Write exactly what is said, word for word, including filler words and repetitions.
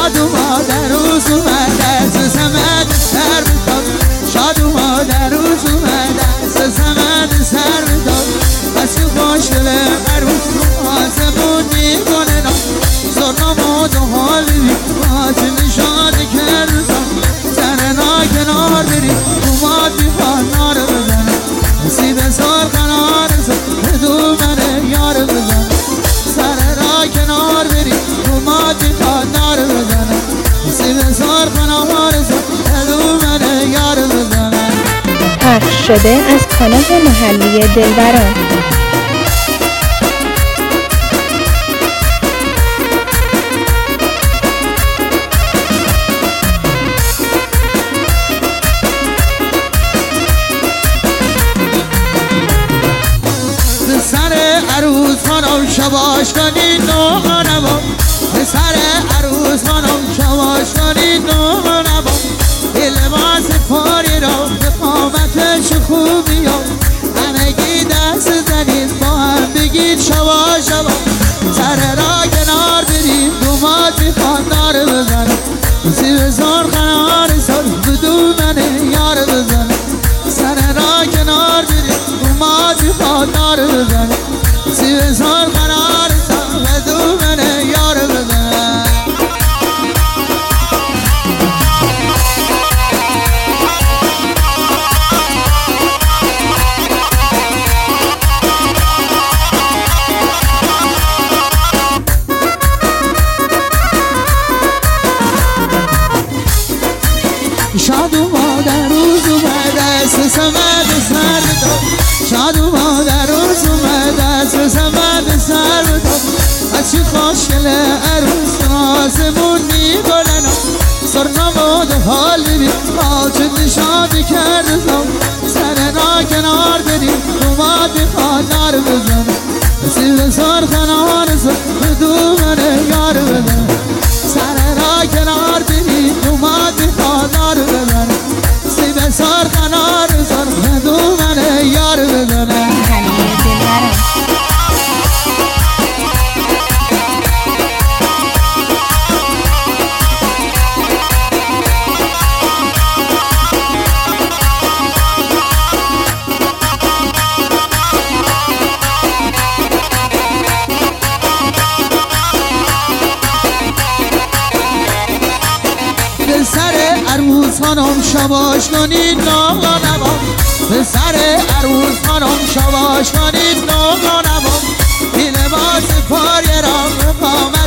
شاد اومد روز اومد از سمت سر بتاب شاد اومد روز اومد از سمت سر بتاب بس که خوش دل عروس رو آسمون میکنه نام زرنامو و حال بی باز نشاد کردم سر نا کنار بری اومد بیخواد نار بزنم نصیب سال قنار زد بدو من یار بزنم سر را کنار بری اومد بیخواد نار بزنم نصیب سال قنار زد بدو من یار بزنم. پخش شده از کانال محلی دلبران. عروس خانم شباش کنید نوانم به سر عروس خانم شباش کنید نوانم به لباس پاری را به قامتش خوبی ها همگی دست زنید با هم بگید شبا شبا سر را کنار بریم دومات میخواد نار بزنم نصیب زار قنار سال بدو من یار بزنم سر را کنار بریم دومات میخواد نار بزنم نصیب زار قرار سال بدو من یار بزنم. شاد اومد روز اومد از سمت سر بتاب شاد اومد روز اومد از سمت سر بتاب از چی خوشگل عروس آسمون میگلن سرنامو و حال ببین آجد نشادی کردم سر نا کنار بریم اومد میخواد نار بزنم نصیب سر قنار زد بدو من یار بزنم سر را کنار بریم اومد میخواد نار بزنم نصیب سر قنار زد بدو من یار بزنم. عروس خانم شباش کنید ناغا نبام به سر عروس خانم شباش کنید ناغا نبام این لباس پاری را به قامت